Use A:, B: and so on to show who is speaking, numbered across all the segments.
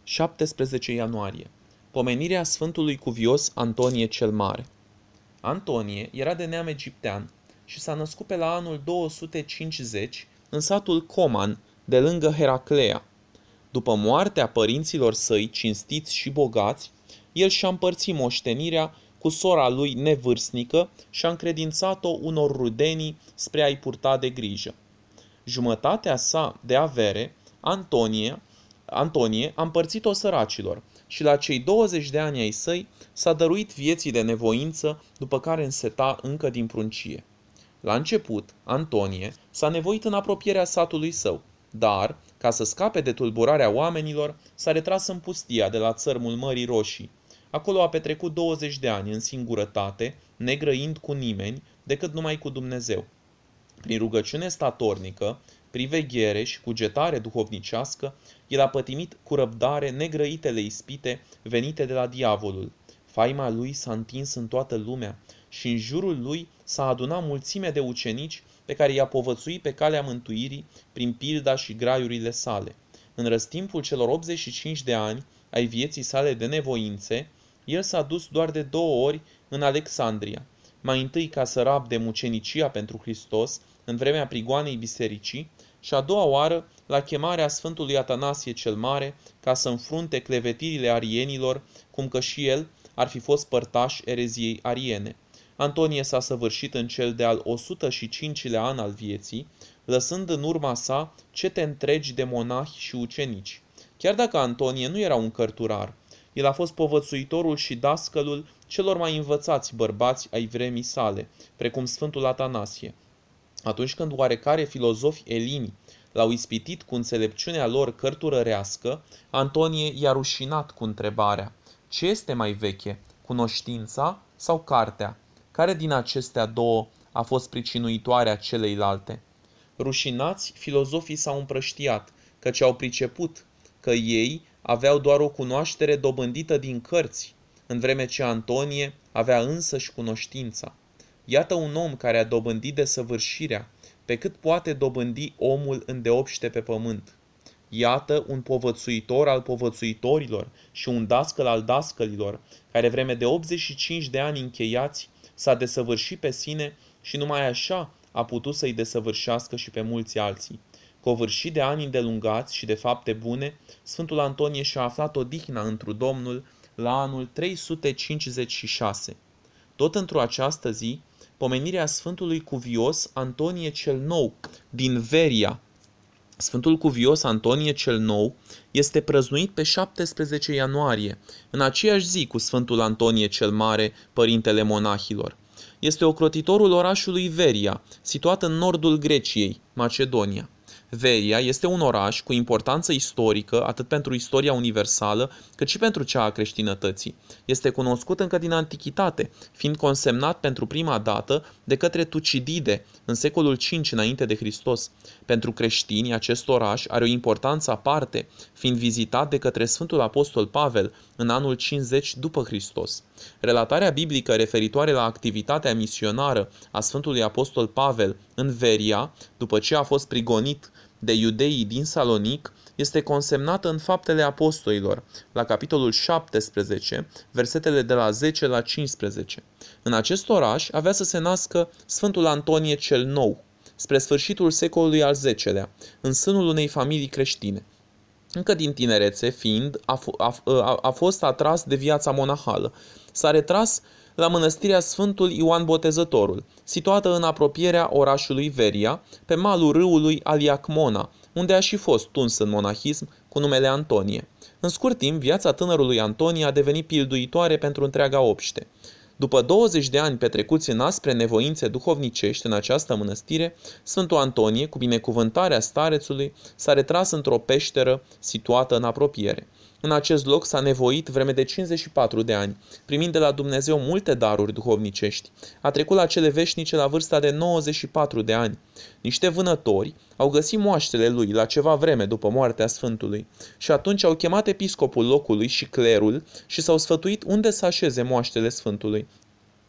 A: 17 ianuarie. Pomenirea Sfântului Cuvios Antonie cel Mare. Antonie era de neam egiptean și s-a născut pe la anul 250 în satul Coman, de lângă Heraclea. După moartea părinților săi cinstiți și bogați, el și-a împărțit moștenirea cu sora lui nevârstnică și a încredințat-o unor rudenii spre a-i purta de grijă. Jumătatea sa de avere, Antonie a împărțit-o săracilor și la cei 20 de ani ai săi s-a dăruit vieții de nevoință, după care înseta încă din pruncie. La început, Antonie s-a nevoit în apropierea satului său, dar, ca să scape de tulburarea oamenilor, s-a retras în pustia de la țărmul Mării Roșii. Acolo a petrecut 20 de ani în singurătate, negrăind cu nimeni, decât numai cu Dumnezeu. Prin rugăciune statornică, priveghere și cugetare duhovnicească, el a pătimit cu răbdare negrăitele ispite venite de la diavolul. Faima lui s-a întins în toată lumea și în jurul lui s-a adunat mulțime de ucenici pe care i-a povățuit pe calea mântuirii prin pilda și graiurile sale. În răstimpul celor 85 de ani ai vieții sale de nevoințe, el s-a dus doar de 2 ori în Alexandria, mai întâi ca să rabde mucenicia pentru Hristos în vremea prigoanei bisericii și a doua oară la chemarea Sfântului Atanasie cel Mare ca să înfrunte clevetirile arienilor, cum că și el ar fi fost părtaș ereziei ariene. Antonie s-a săvârșit în cel de-al 105-lea an al vieții, lăsând în urma sa cete întregi de monahi și ucenici. Chiar dacă Antonie nu era un cărturar, el a fost povățuitorul și dascălul celor mai învățați bărbați ai vremii sale, precum Sfântul Atanasie. Atunci când oarecare filozofi elini l-au ispitit cu înțelepciunea lor cărturărească, Antonie i-a rușinat cu întrebarea: ce este mai veche, cunoștința sau cartea? Care din acestea două a fost pricinuitoarea celeilalte? Rușinați, filozofii s-au împrăștiat, căci au priceput că ei aveau doar o cunoaștere dobândită din cărți, în vreme ce Antonie avea însăși cunoștința. Iată un om care a dobândit desăvârșirea, pe cât poate dobândi omul îndeopște pe pământ. Iată un povățuitor al povățuitorilor și un dascăl al dascălilor, care vreme de 85 de ani încheiați s-a desăvârșit pe sine și numai așa a putut să-i desăvârșească și pe mulți alții. Covârșit de ani îndelungați și de fapte bune, Sfântul Antonie și-a aflat odihna întru Domnul la anul 356. Tot într-o această zi, pomenirea Sfântului Cuvios Antonie cel Nou din Veria. Sfântul Cuvios Antonie cel Nou este prăznuit pe 17 ianuarie, în aceeași zi cu Sfântul Antonie cel Mare, părintele monahilor. Este ocrotitorul orașului Veria, situat în nordul Greciei, Macedonia. Veria este un oraș cu importanță istorică atât pentru istoria universală cât și pentru cea a creștinătății. Este cunoscut încă din antichitate, fiind consemnat pentru prima dată de către Tucidide în secolul V înainte de Hristos. Pentru creștini, acest oraș are o importanță aparte, fiind vizitat de către Sfântul Apostol Pavel în anul 50 după Hristos. Relatarea biblică referitoare la activitatea misionară a Sfântului Apostol Pavel în Veria, după ce a fost prigonit de iudeii din Salonic, este consemnată în Faptele Apostolilor, la capitolul 17, versetele de la 10 la 15. În acest oraș avea să se nască Sfântul Antonie cel Nou, spre sfârșitul secolului al X-lea, în sânul unei familii creștine. Încă din tinerețe fiind, a fost atras de viața monahală. S-a retras la mănăstirea Sfântul Ioan Botezătorul, situată în apropierea orașului Veria, pe malul râului Aliacmona, unde a și fost tuns în monahism cu numele Antonie. În scurt timp, viața tânărului Antonie a devenit pilduitoare pentru întreaga obște. După 20 de ani petrecuți în aspre nevoințe duhovnicești în această mănăstire, Sfântul Antonie, cu binecuvântarea starețului, s-a retras într-o peșteră situată în apropiere. În acest loc s-a nevoit vreme de 54 de ani, primind de la Dumnezeu multe daruri duhovnicești. A trecut la cele veșnice la vârsta de 94 de ani. Niște vânători au găsit moaștele lui la ceva vreme după moartea Sfântului și atunci au chemat episcopul locului și clerul și s-au sfătuit unde să așeze moaștele Sfântului.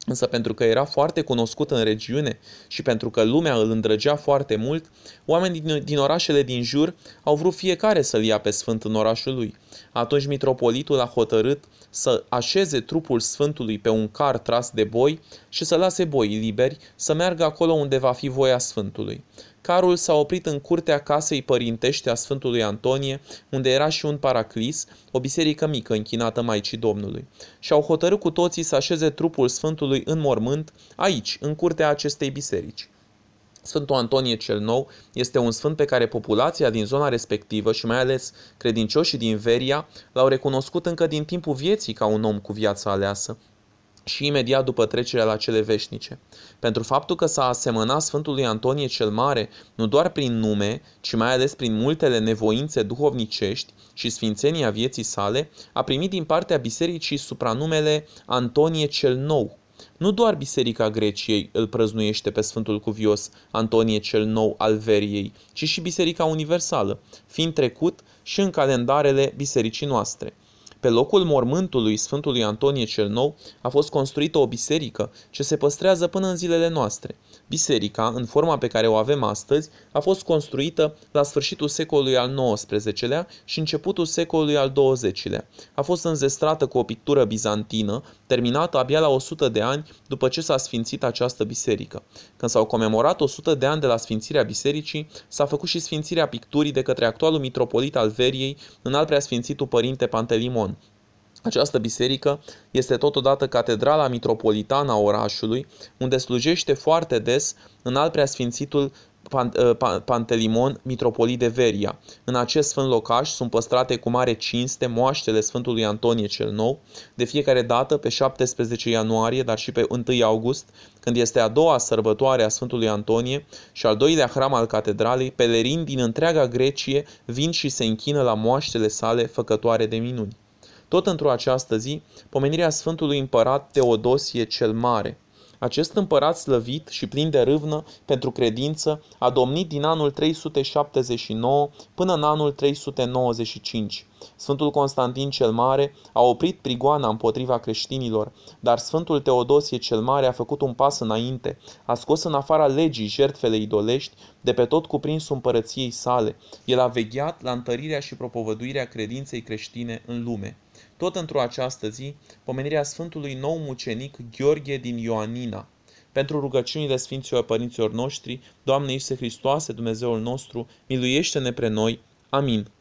A: Însă pentru că era foarte cunoscut în regiune și pentru că lumea îl îndrăgea foarte mult, oamenii din orașele din jur au vrut fiecare să-l ia pe sfânt în orașul lui. Atunci mitropolitul a hotărât să așeze trupul sfântului pe un car tras de boi și să lase boii liberi să meargă acolo unde va fi voia sfântului. Carul s-a oprit în curtea casei părintești a Sfântului Antonie, unde era și un paraclis, o biserică mică închinată Maicii Domnului. Și-au hotărât cu toții să așeze trupul Sfântului în mormânt, aici, în curtea acestei biserici. Sfântul Antonie cel Nou este un sfânt pe care populația din zona respectivă și mai ales credincioșii din Veria l-au recunoscut încă din timpul vieții ca un om cu viața aleasă și imediat după trecerea la cele veșnice. Pentru faptul că s-a asemănat Sfântului Antonie cel Mare nu doar prin nume, ci mai ales prin multele nevoințe duhovnicești și sfințenia vieții sale, a primit din partea bisericii supranumele Antonie cel Nou. Nu doar Biserica Greciei îl prăznuiește pe Sfântul Cuvios Antonie cel Nou al Veriei, ci și Biserica Universală, fiind trecut și în calendarele bisericii noastre. Pe locul mormântului Sfântului Antonie cel Nou a fost construită o biserică ce se păstrează până în zilele noastre. Biserica, în forma pe care o avem astăzi, a fost construită la sfârșitul secolului al XIX-lea și începutul secolului al XX-lea. A fost înzestrată cu o pictură bizantină, terminată abia la 100 de ani după ce s-a sfințit această biserică. Când s-au comemorat 100 de ani de la sfințirea bisericii, s-a făcut și sfințirea picturii de către actualul mitropolit al Veriei, Înaltpreasfințitul Părinte Pantelimon. Această biserică este totodată catedrala mitropolitană a orașului, unde slujește foarte des Înaltpreasfințitul Pantelimon, mitropolit de Veria. În acest sfânt locaș sunt păstrate cu mare cinste moaștele Sfântului Antonie cel Nou, de fiecare dată pe 17 ianuarie, dar și pe 1 august, când este a doua sărbătoare a Sfântului Antonie și al doilea hram al catedralei, pelerini din întreaga Grecie vin și se închină la moaștele sale făcătoare de minuni. Tot într-o această zi, pomenirea Sfântului Împărat Teodosie cel Mare. Acest împărat slăvit și plin de râvnă pentru credință a domnit din anul 379 până în anul 395. Sfântul Constantin cel Mare a oprit prigoana împotriva creștinilor, dar Sfântul Teodosie cel Mare a făcut un pas înainte, a scos în afara legii jertfele idolești de pe tot cuprinsul împărăției sale. El a vegheat la întărirea și propovăduirea credinței creștine în lume. Tot într-o această zi, pomenirea Sfântului Nou mucenic Gheorghe din Ioanina. Pentru rugăciunile Sfinților Părinților noștri, Doamne Iisuse Hristoase, Dumnezeul nostru, miluiește-ne pre noi. Amin.